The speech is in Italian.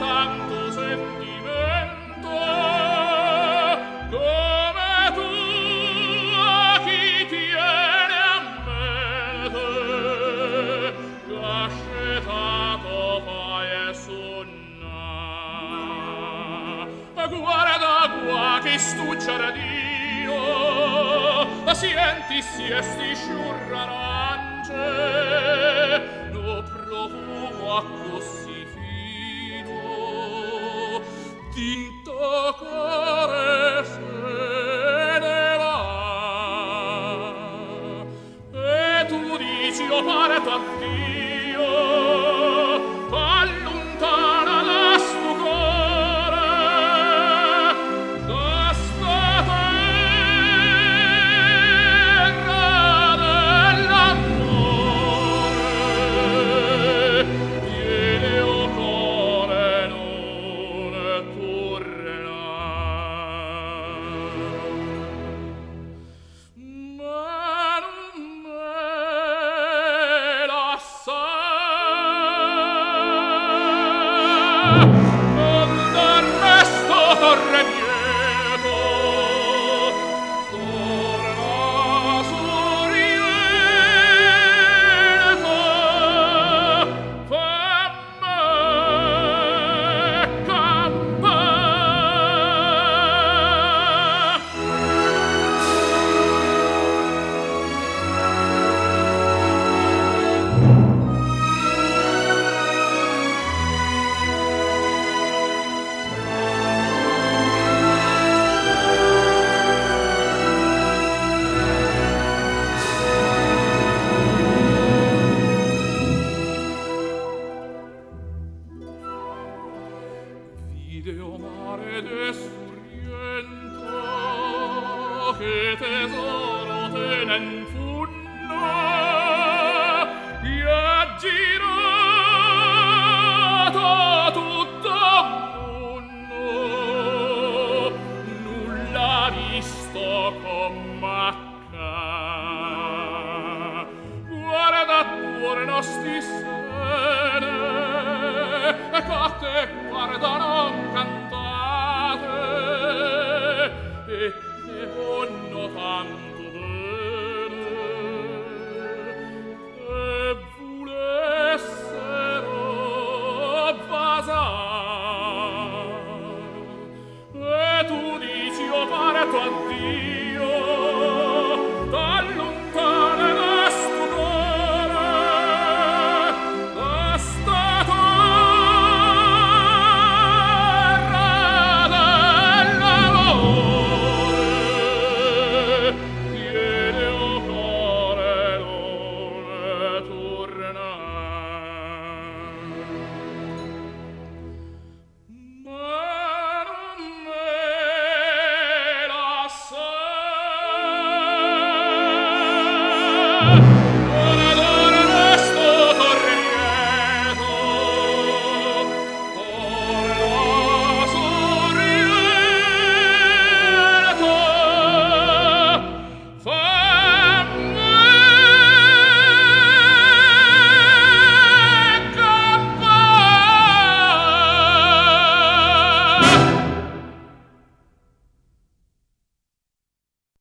tanto sentimento come tu a chi tiene a mente, cascetato fai e sonna. Guarda qua che stucciare Dio, sienti siesti sciurrarance, no profumo a così fino, t'intoccare se ne va. E tu dici, oh parto a Dio, allontana da sto cuore, da sta terra dell'amore, viene o cuore non tornerà. Ma non me la sa, non d'arresto torre dietro, torna sorienta, fammi campare. Video mare desuriento, che tesoro tenen funno, ha girato tutto mondo, nulla visto com'acca. Guarda attorno sti sene, e che guardano cantare,